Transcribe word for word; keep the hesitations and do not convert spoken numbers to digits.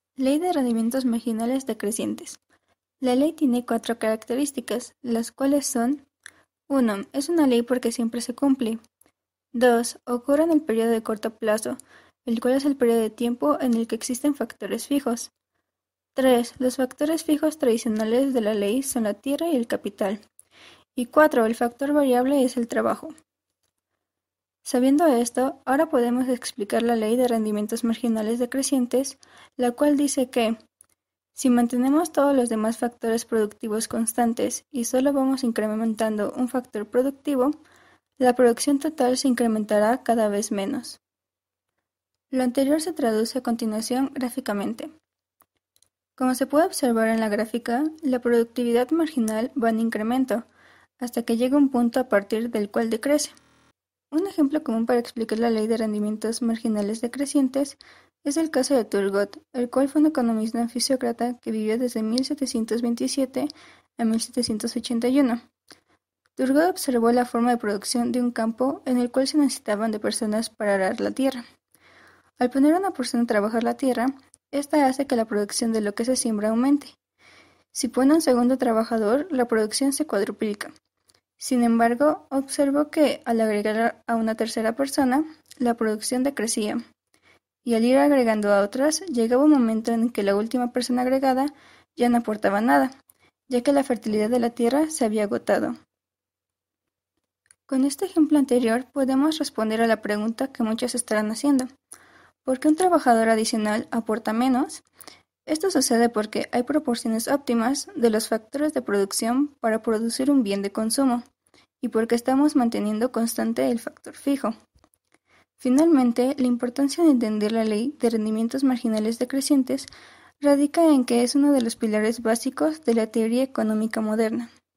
Ley de rendimientos marginales decrecientes. La ley tiene cuatro características, las cuales son: uno. Es una ley porque siempre se cumple. dos. Ocurre en el periodo de corto plazo, el cual es el periodo de tiempo en el que existen factores fijos. tres. Los factores fijos tradicionales de la ley son la tierra y el capital. Y cuatro. El factor variable es el trabajo. Sabiendo esto, ahora podemos explicar la ley de rendimientos marginales decrecientes, la cual dice que si mantenemos todos los demás factores productivos constantes y solo vamos incrementando un factor productivo, la producción total se incrementará cada vez menos. Lo anterior se traduce a continuación gráficamente. Como se puede observar en la gráfica, la productividad marginal va en incremento, hasta que llega un punto a partir del cual decrece. Un ejemplo común para explicar la ley de rendimientos marginales decrecientes es el caso de Turgot, el cual fue un economista fisiócrata que vivió desde mil setecientos veintisiete a mil setecientos ochenta y uno. Turgot observó la forma de producción de un campo en el cual se necesitaban de personas para arar la tierra. Al poner a una persona a trabajar la tierra, esta hace que la producción de lo que se siembra aumente. Si pone un segundo trabajador, la producción se cuadruplica. Sin embargo, observó que al agregar a una tercera persona, la producción decrecía, y al ir agregando a otras, llegaba un momento en que la última persona agregada ya no aportaba nada, ya que la fertilidad de la tierra se había agotado. Con este ejemplo anterior podemos responder a la pregunta que muchos estarán haciendo: ¿por qué un trabajador adicional aporta menos? Esto sucede porque hay proporciones óptimas de los factores de producción para producir un bien de consumo, y porque estamos manteniendo constante el factor fijo. Finalmente, la importancia de entender la ley de rendimientos marginales decrecientes radica en que es uno de los pilares básicos de la teoría económica moderna.